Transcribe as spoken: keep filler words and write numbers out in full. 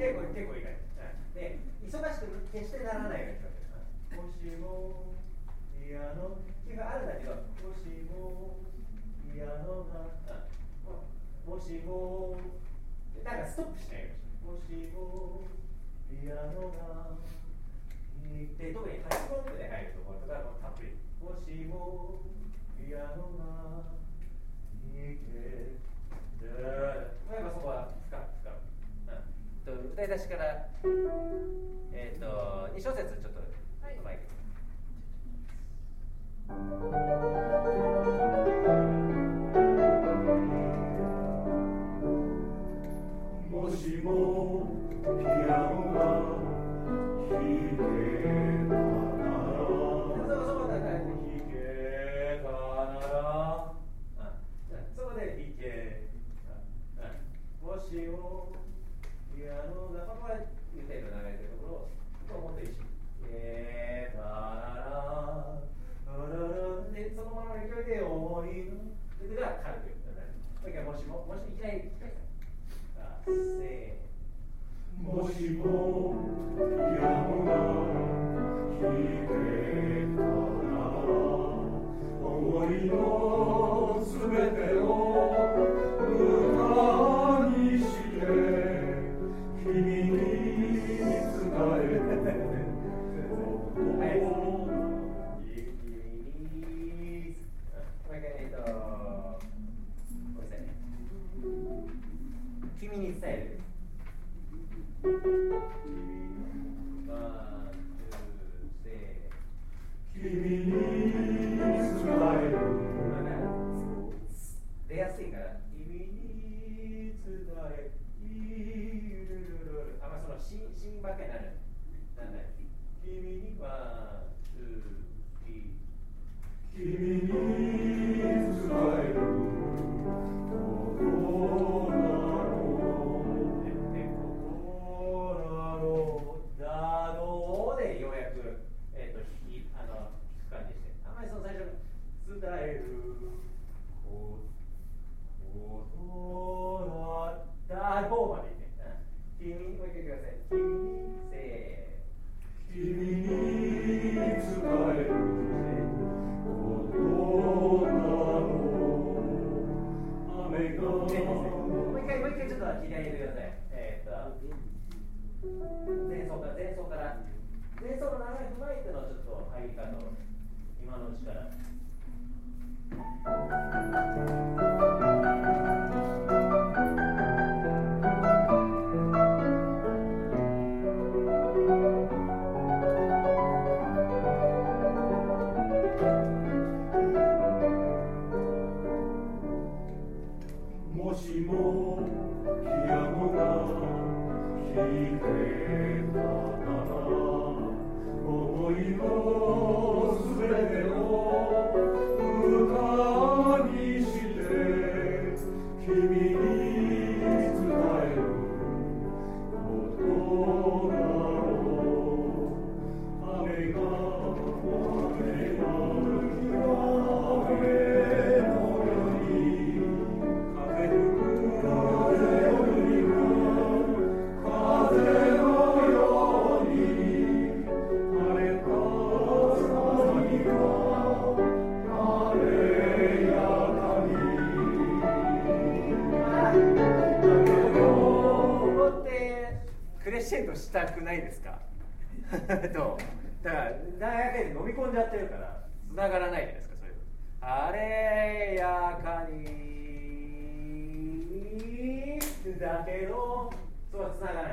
結構結構いいから。で、忙しく決してならないようにします。もしもピアノっていうかあるんだけど、もしもピアノが、もしもなんかストップしないようにします。もしもピアノがで、特にハイコンプで入るところとかたっぷり。もしもピアノが弾ける。やっぱそこは使う使う。うん、と歌い出しからえっ、ー、とに小節ちょっとうまいけど。 もしもピアノが弾けたなら、 そこで弾けたなら、そこで弾けた、もしもピアノが、ここは言ってる流れてるところをもっと一緒に弾けたなら、でそのままの勢いで思いのでが軽くもう一回、もしももしいきなりせーもしもピアノが弾けたなら、思いのすべてを歌にして君に伝える君に伝える。 君に伝える。 出やすいから。君に伝える。あ、まあそのシンシンばっかりになる。なんだ。君には君に伝える。心だのでようやく、えー、とひあの弾く感じして、あんまりその最初に伝える心だのまでいって、君にもう一回言ってください。君にせー君に伝えることだろう。雨がもう一回もう一回ちょっと左入れてください。えー、っと前奏から前奏から前奏の流れ踏まえてのちょっと入り方を今のうちから。 もしもピアノが弾けたなら、思いのすべてを歌にして君に伝えることだろう。雨が雨が雨のように風吹く風よりも風のように晴れた空には晴れやかここってクレッシェンドしたくないですか？どうだから大学で飲み込んじゃってるから繋がらないじゃないですか。そういう晴れやかにだけどそうは繋がらない。